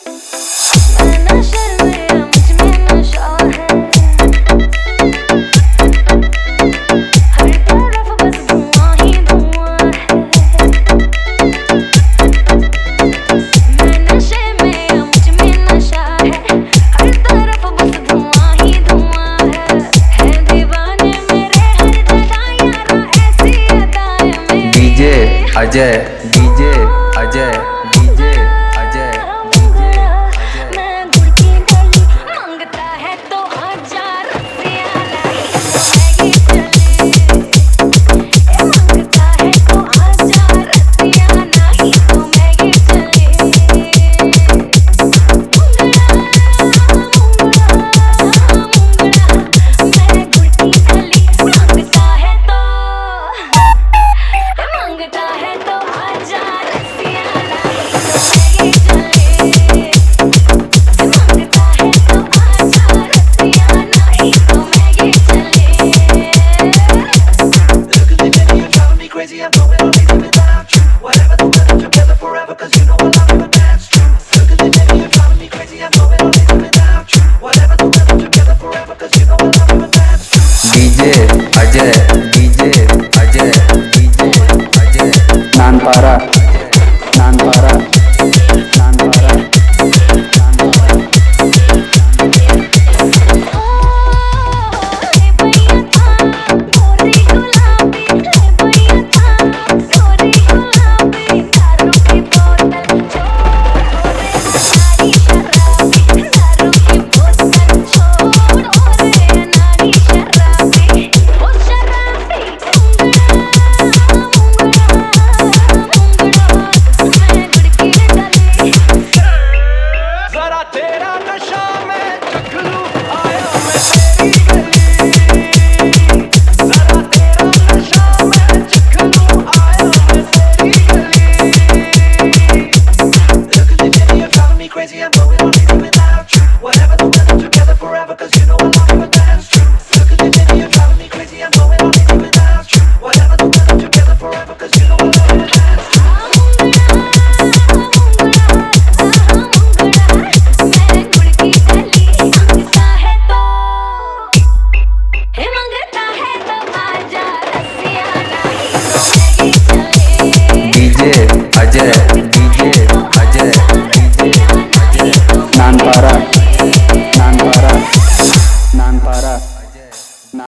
Ajay DJ Ajay DJ Ajay मैं गुड़ की गली मांगता है तो हजार रुपया नहीं चले मांगता है तो हजार रुपया नहीं तो मैं ये चले मैं गुड़ की गली मांगता है तो हजार रुपया नहीं तो मैं ये चले मांगता है तो हजार रुपया नहीं तो मैं ये चले Look at me, baby, you're driving me crazy. I'm going on later without you. Whatever the weather, together forever, 'cause you know I love you, and that's true. Look at me, baby, you're driving me crazy. I'm going on later without you. Whatever the weather, together forever, 'cause you know I love you, and that's true. DJ Ajay DJ Ajay DJ Ajay Nanpara Nanpara Nanpara भैया था गोरी गुलाबी भैया था गोरी गुलाबी दारू की बोतल छोड़ नारी शराबी दारू की बोतल छोड़ नारी शराबी ओ शराबी मैं गुड़ की गली जरा तेरा नशा मैं चख लूं, आया मैं तेरी गली। जरा तेरा नशा मैं चख लूं, आया मैं तेरी गली। Look at me, baby, you're driving me crazy. I'm going on later without you. Whatever the weather, together forever, 'cause you know I love you, and that's true. Look at me, baby, you're driving me crazy. I'm going on later without you. Whatever the weather, together forever, 'cause you know I love you, and that's true. मैं गुड़ की गली मांगता है तो हजार रुपया नहीं तो मैं ये चले डीजे